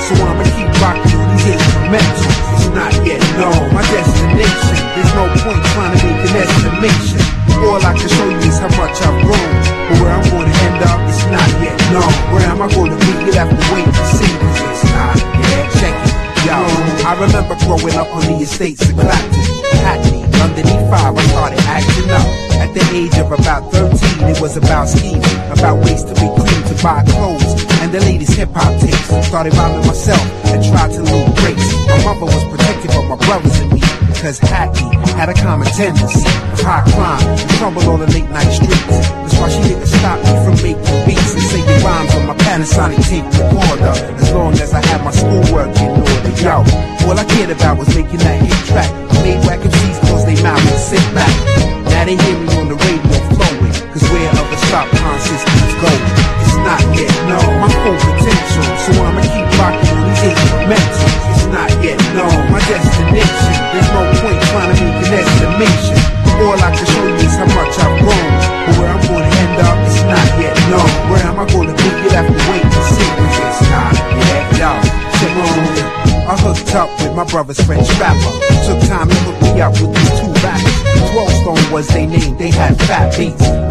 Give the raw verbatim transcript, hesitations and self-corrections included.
so I'ma keep rocking through these instrumentals. It's not yet known my destination. There's no point trying to make an estimation. All I can show you is how much I've grown, but where I'm gonna end up, it's not yet known. Where am I gonna be? You'll have to wait to see, cause it's not yet. Check it, yo. I remember growing up on the estates of Clapton, Hackney, underneath five, I started acting up. At the age of about thirteen, it was about scheming, about ways to make cream to buy clothes, and the latest hip-hop tapes. Started rhyming myself and tried to loot breaks. My mother was protective of my brothers and me, cause Hackney had a common tendency of high crime and trouble on the late night streets. That's why she didn't stop me from making beats and singing rhymes on my Panasonic tape recorder, as long as I had my schoolwork in order. Yo, all I cared about was making that hit track. I made whack M Cs close they mouth and sit back. Now they hear me on the radio flowing, cause where other stop concerts keeps going, it's not yet known my full potential, so I'ma keep rocking on these instrumentals. It's not yet known my destination. There's no point trying to make an estimation. All I can show you is how much I've grown, but where I'm gonna end up, it's not yet known. Where am I gonna be? You'll have to wait to see, cause it's not yet known. I hooked up with my brother's French rapper. Took time to hook me up with these two rappers. twelve Stone was their name, they had fat beats.